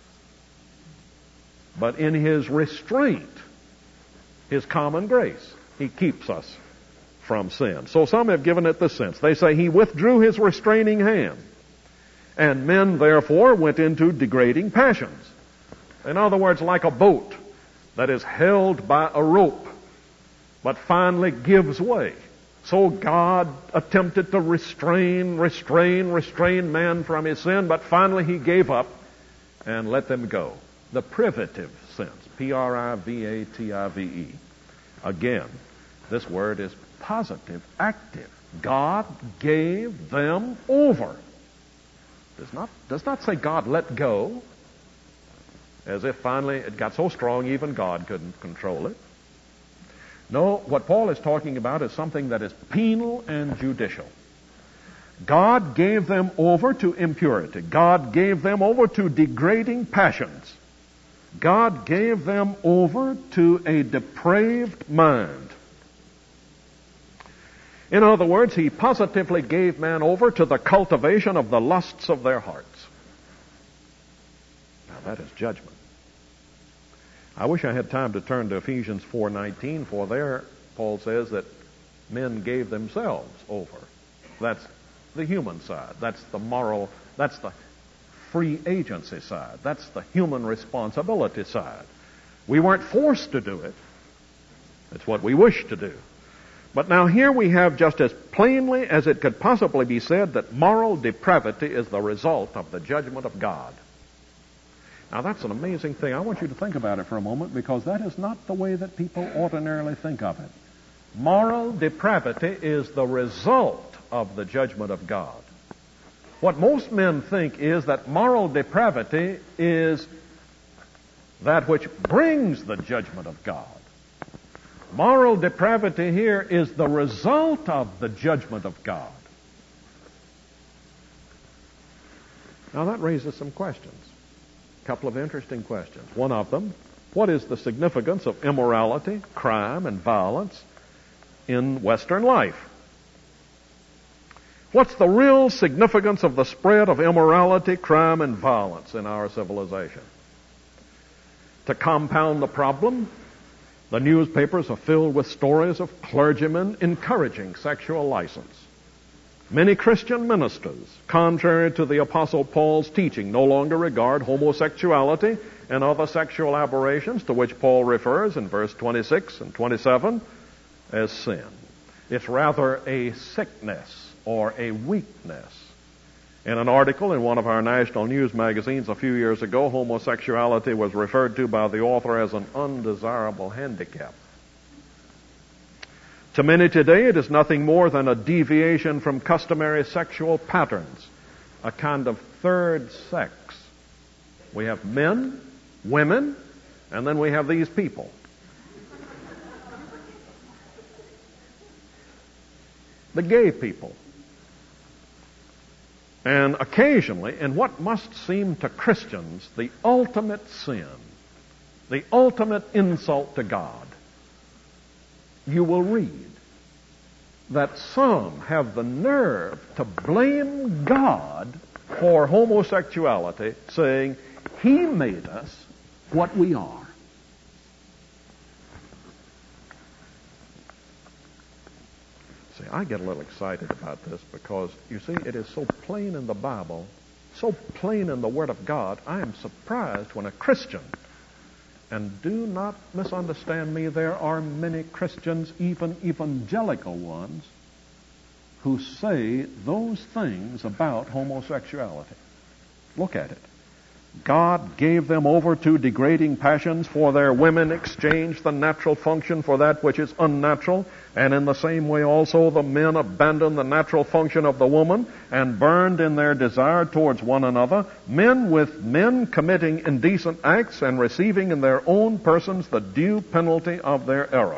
But in His restraint, His common grace, He keeps us from sin. So some have given it this sense. They say He withdrew His restraining hand, and men therefore went into degrading passions. In other words, like a boat that is held by a rope, but finally gives way. So God attempted to restrain man from his sin, but finally He gave up and let them go. The privative sense, Privative. Again, this word is positive, active. God gave them over. Does not say God let go, as if finally it got so strong even God couldn't control it. No, what Paul is talking about is something that is penal and judicial. God gave them over to impurity. God gave them over to degrading passions. God gave them over to a depraved mind. In other words, He positively gave man over to the cultivation of the lusts of their hearts. Now that is judgment. I wish I had time to turn to Ephesians 4:19, for there Paul says that men gave themselves over. That's the human side. That's the moral, that's the free agency side. That's the human responsibility side. We weren't forced to do it. It's what we wish to do. But now here we have, just as plainly as it could possibly be said, that moral depravity is the result of the judgment of God. Now that's an amazing thing. I want you to think about it for a moment, because that is not the way that people ordinarily think of it. Moral depravity is the result of the judgment of God. What most men think is that moral depravity is that which brings the judgment of God. Moral depravity here is the result of the judgment of God. Now that raises some questions. A couple of interesting questions. One of them, what is the significance of immorality, crime, and violence in Western life? What's the real significance of the spread of immorality, crime, and violence in our civilization? To compound the problem, the newspapers are filled with stories of clergymen encouraging sexual license. Many Christian ministers, contrary to the Apostle Paul's teaching, no longer regard homosexuality and other sexual aberrations, to which Paul refers in verse 26 and 27, as sin. It's rather a sickness or a weakness. In an article in one of our national news magazines a few years ago, homosexuality was referred to by the author as an undesirable handicap. To many today, it is nothing more than a deviation from customary sexual patterns, a kind of third sex. We have men, women, and then we have these people. the gay people. And occasionally, in what must seem to Christians the ultimate sin, the ultimate insult to God, you will read that some have the nerve to blame God for homosexuality, saying, He made us what we are. See, I get a little excited about this because, you see, it is so plain in the Bible, so plain in the Word of God, I am surprised when a Christian, and do not misunderstand me, there are many Christians, even evangelical ones, who say those things about homosexuality. Look at it. God gave them over to degrading passions, for their women exchanged the natural function for that which is unnatural, and in the same way also the men abandoned the natural function of the woman and burned in their desire towards one another, men with men committing indecent acts and receiving in their own persons the due penalty of their error.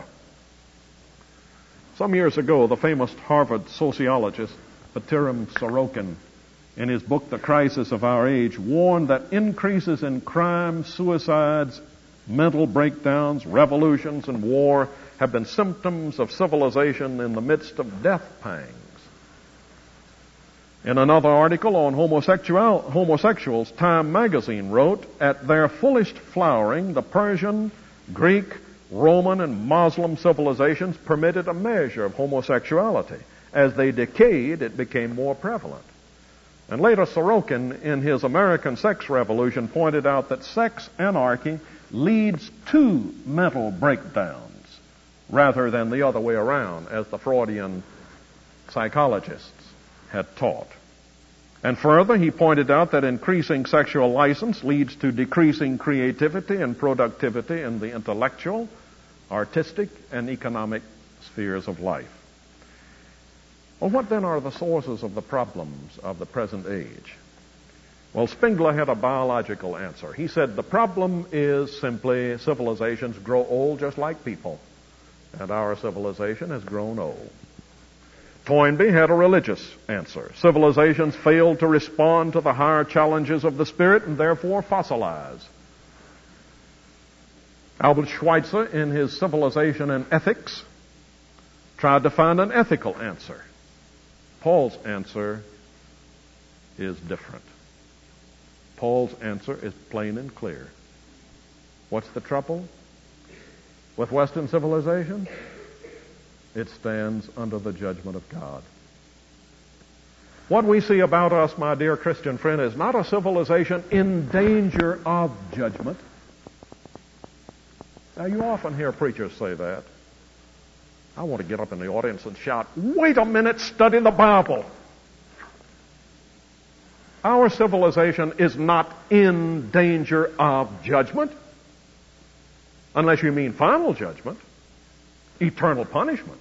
Some years ago, the famous Harvard sociologist Patiram Sorokin, in his book, The Crisis of Our Age, warned that increases in crime, suicides, mental breakdowns, revolutions, and war have been symptoms of civilization in the midst of death pangs. In another article on homosexuals, Time magazine wrote, at their fullest flowering, the Persian, Greek, Roman, and Muslim civilizations permitted a measure of homosexuality. As they decayed, it became more prevalent. And later, Sorokin, in his American Sex Revolution, pointed out that sex anarchy leads to mental breakdowns rather than the other way around, as the Freudian psychologists had taught. And further, he pointed out that increasing sexual license leads to decreasing creativity and productivity in the intellectual, artistic, and economic spheres of life. Well, what then are the sources of the problems of the present age? Well, Spengler had a biological answer. He said the problem is simply civilizations grow old just like people, and our civilization has grown old. Toynbee had a religious answer. Civilizations fail to respond to the higher challenges of the spirit and therefore fossilize. Albert Schweitzer, in his Civilization and Ethics, tried to find an ethical answer. Paul's answer is different. Paul's answer is plain and clear. What's the trouble with Western civilization? It stands under the judgment of God. What we see about us, my dear Christian friend, is not a civilization in danger of judgment. Now, you often hear preachers say that. I want to get up in the audience and shout, wait a minute, study the Bible. Our civilization is not in danger of judgment, unless you mean final judgment, eternal punishment.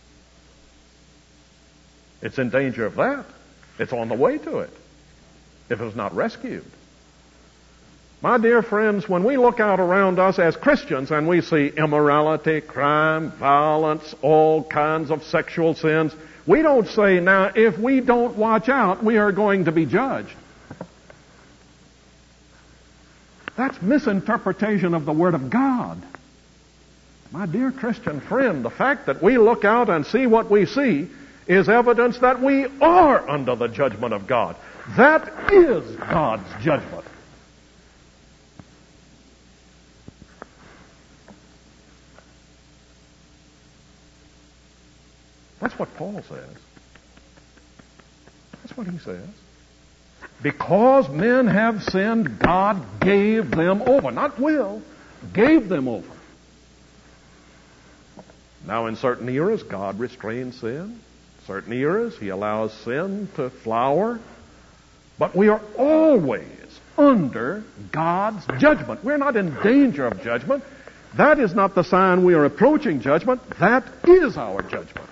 It's in danger of that. It's on the way to it, if it's not rescued. My dear friends, when we look out around us as Christians and we see immorality, crime, violence, all kinds of sexual sins, we don't say, now, if we don't watch out, we are going to be judged. That's misinterpretation of the Word of God. My dear Christian friend, the fact that we look out and see what we see is evidence that we are under the judgment of God. That is God's judgment. That's what Paul says. That's what he says. Because men have sinned, God gave them over. Not will, gave them over. Now, in certain eras, God restrains sin. Certain eras, He allows sin to flower. But we are always under God's judgment. We're not in danger of judgment. That is not the sign we are approaching judgment. That is our judgment.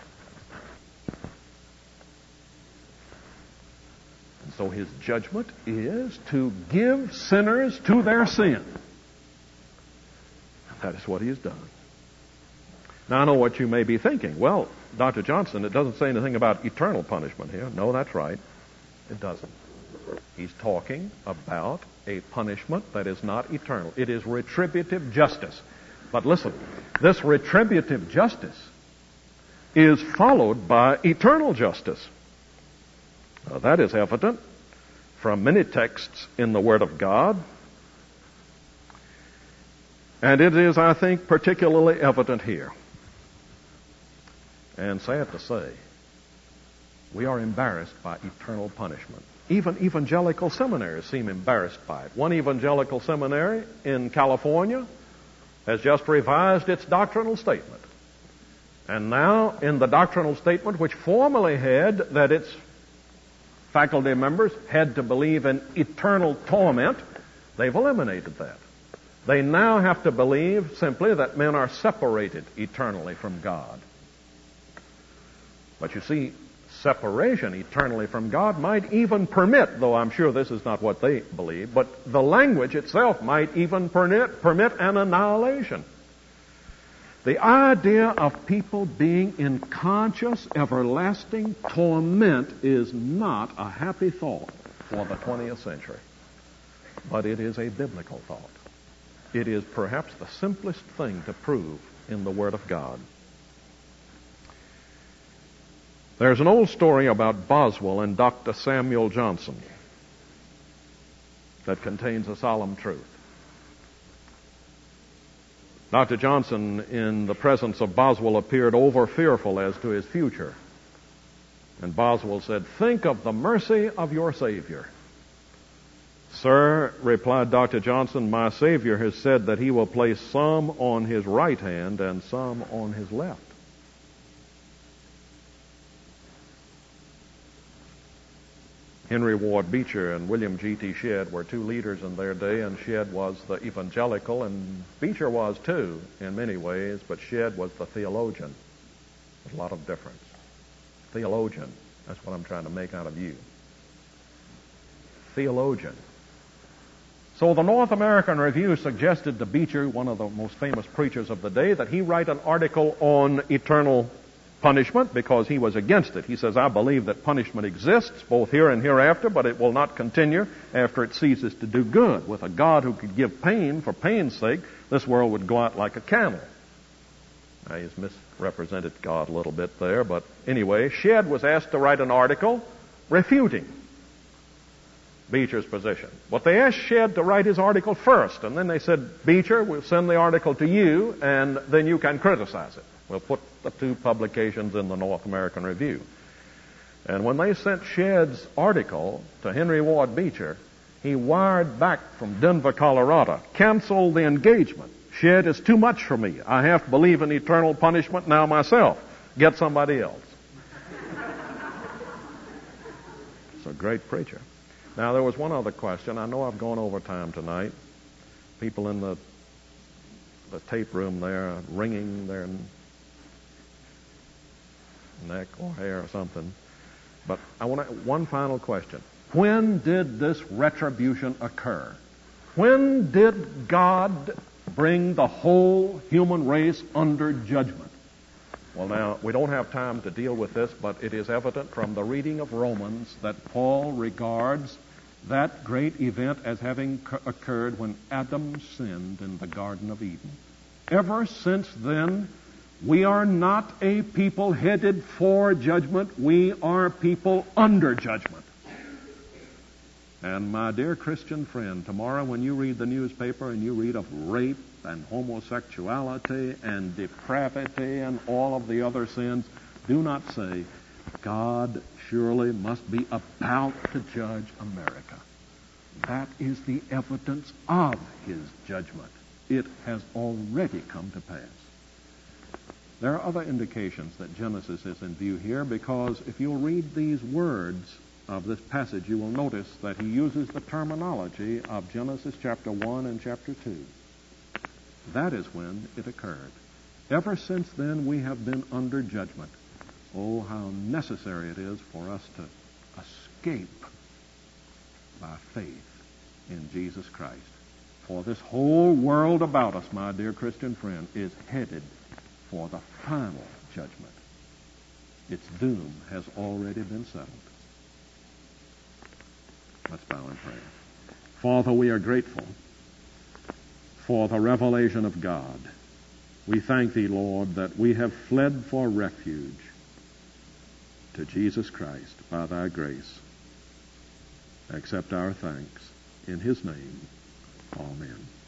And so His judgment is to give sinners to their sin. That is what He has done. Now, I know what you may be thinking. Well, Dr. Johnson, it doesn't say anything about eternal punishment here. No, that's right. It doesn't. He's talking about a punishment that is not eternal. It is retributive justice. But listen, this retributive justice is followed by eternal justice. Now, that is evident from many texts in the Word of God. And it is, I think, particularly evident here. And sad to say, we are embarrassed by eternal punishment. Even evangelical seminaries seem embarrassed by it. One evangelical seminary in California has just revised its doctrinal statement. And now, in the doctrinal statement, which formerly had that its faculty members had to believe in eternal torment, they've eliminated that. They now have to believe simply that men are separated eternally from God. But you see, separation eternally from God might even permit, though I'm sure this is not what they believe, but the language itself might even permit an annihilation. The idea of people being in conscious, everlasting torment is not a happy thought for the 20th century, but it is a biblical thought. It is perhaps the simplest thing to prove in the Word of God. There's an old story about Boswell and Dr. Samuel Johnson that contains a solemn truth. Dr. Johnson, in the presence of Boswell, appeared over fearful as to his future. And Boswell said, "Think of the mercy of your Savior." "Sir," replied Dr. Johnson, "my Savior has said that he will place some on his right hand and some on his left." Henry Ward Beecher and William G.T. Shedd were two leaders in their day, and Shedd was the evangelical, and Beecher was too in many ways, but Shedd was the theologian. There's a lot of difference. Theologian, that's what I'm trying to make out of you. Theologian. So the North American Review suggested to Beecher, one of the most famous preachers of the day, that he write an article on eternal punishment because he was against it. He says, "I believe that punishment exists both here and hereafter, but it will not continue after it ceases to do good. With a God who could give pain for pain's sake, this world would go out like a camel." Now, he's misrepresented God a little bit there, but anyway, Shedd was asked to write an article refuting Beecher's position. But they asked Shedd to write his article first, and then they said, "Beecher, we'll send the article to you, and then you can criticize it. We'll put the two publications in the North American Review." And when they sent Shedd's article to Henry Ward Beecher, he wired back from Denver, Colorado, "Cancel the engagement. Shedd is too much for me. I have to believe in eternal punishment now myself. Get somebody else." It's a great preacher. Now, there was one other question. I know I've gone over time tonight. People in the tape room there are wringing their neck or hair or something. But I want one final question. When did this retribution occur? When did God bring the whole human race under judgment? Well, now, we don't have time to deal with this, but it is evident from the reading of Romans that Paul regards that great event as having occurred when Adam sinned in the Garden of Eden. Ever since then, we are not a people headed for judgment. We are people under judgment. And my dear Christian friend, tomorrow when you read the newspaper and you read of rape and homosexuality and depravity and all of the other sins, do not say, "God surely must be about to judge America." That is the evidence of his judgment. It has already come to pass. There are other indications that Genesis is in view here, because if you'll read these words of this passage, you will notice that he uses the terminology of Genesis chapter 1 and chapter 2. That is when it occurred. Ever since then, we have been under judgment. Oh, how necessary it is for us to escape by faith in Jesus Christ. For this whole world about us, my dear Christian friend, is headed for the final judgment. Its doom has already been settled. Let's bow in prayer. Father, we are grateful for the revelation of God. We thank Thee, Lord, that we have fled for refuge to Jesus Christ by Thy grace. Accept our thanks. In His name, amen.